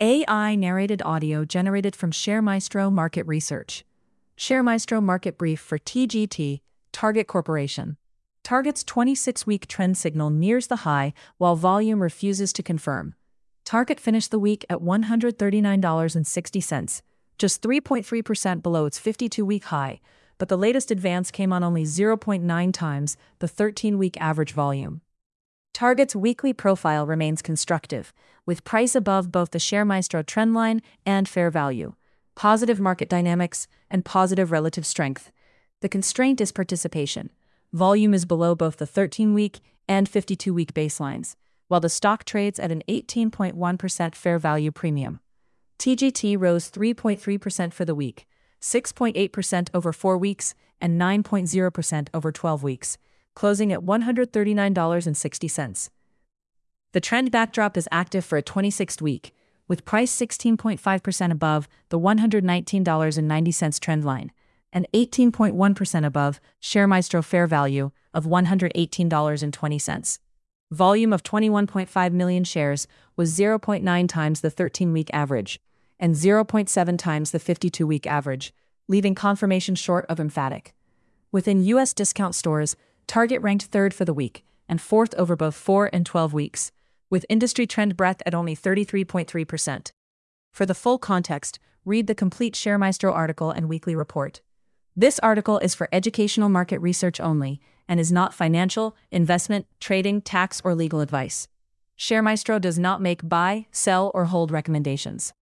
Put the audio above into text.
AI narrated audio generated from ShareMaestro Market Research. ShareMaestro Market Brief for TGT, Target Corporation. Target's 26-week trend signal nears the high while volume refuses to confirm. Target finished the week at $139.60, just 3.3% below its 52-week high, but the latest advance came on only 0.9 times the 13-week average volume. Target's weekly profile remains constructive, with price above both the ShareMaestro trendline and fair value, positive market dynamics, and positive relative strength. The constraint is participation. Volume is below both the 13-week and 52-week baselines, while the stock trades at an 18.1% fair value premium. TGT rose 3.3% for the week, 6.8% over 4 weeks, and 9.0% over 12 weeks, closing at $139.60. The trend backdrop is active for a 26th week, with price 16.5% above the $119.90 trend line and 18.1% above ShareMaestro fair value of $118.20. Volume of 21.5 million shares was 0.9 times the 13-week average and 0.7 times the 52-week average, leaving confirmation short of emphatic. Within U.S. discount stores, Target ranked third for the week and fourth over both 4 and 12 weeks, with industry trend breadth at only 33.3%. For the full context, read the complete ShareMaestro article and weekly report. This article is for educational market research only and is not financial, investment, trading, tax, or legal advice. ShareMaestro does not make buy, sell, or hold recommendations.